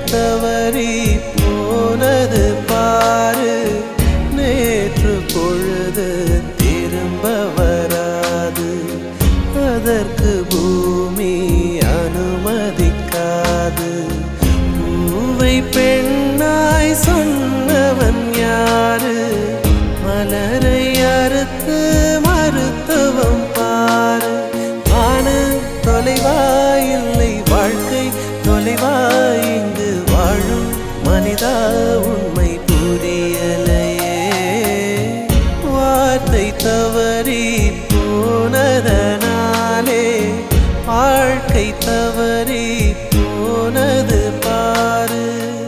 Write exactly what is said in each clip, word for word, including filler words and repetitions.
தவறி போனது பாரு. நேற்று பொழுது திரும்ப வராது, அதற்கு பூமி அனுமதிக்காது. பூவை பெண்ணாய் சொன்னவன் யாரு? மலரை அறுத்து மருத்துவம் பாரு. வானம் தொலைவாயில்லை, வாழ்க்கை தொலைவாய். இங்கு வாழும் மனிதா உண்மை புரியலையே. வார்த்தை தவறி போனதனாலே வாழ்க்கை தவறி போனது பாரு.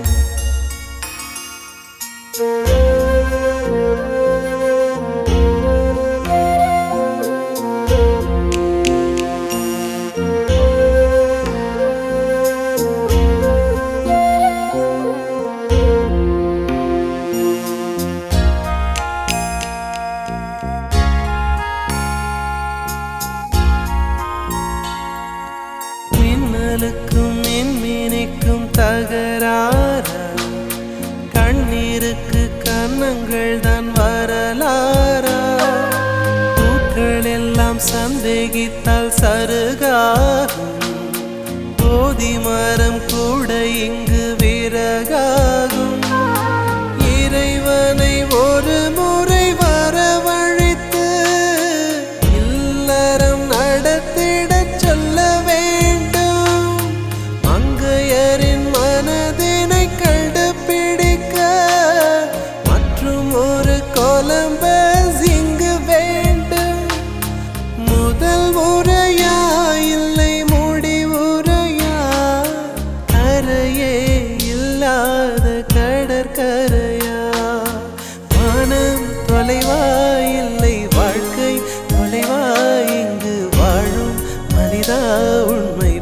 மின்னலுக்கும் மின்மினிக்கும் தகராறா? கண்ணீருக்கு கன்னங்கள் தான் வரலாறா? பூக்கள் எல்லாம் சந்தேகித்தால் சருகாகும், போதி மரம் கூட இங்கு விறகாகும். இறைவனை ஒரு முறை வரவழைத்து இல்லறம் நடத்திடச் சொல்ல வேண்டும். மங்கையரின் மனதினை கண்டுபிடிக்க மற்றும் ஒரு கொலம்பஸ் இங்கு வேண்டும். முதல் முறையா இல்லை முடிவுரையா? கரையே இல்லாத கடற்கரையா? வானம் தொலைவாயில்லை, வாழ்க்கை தொலைவாய். இங்கு வாழும் மனிதா உண்மை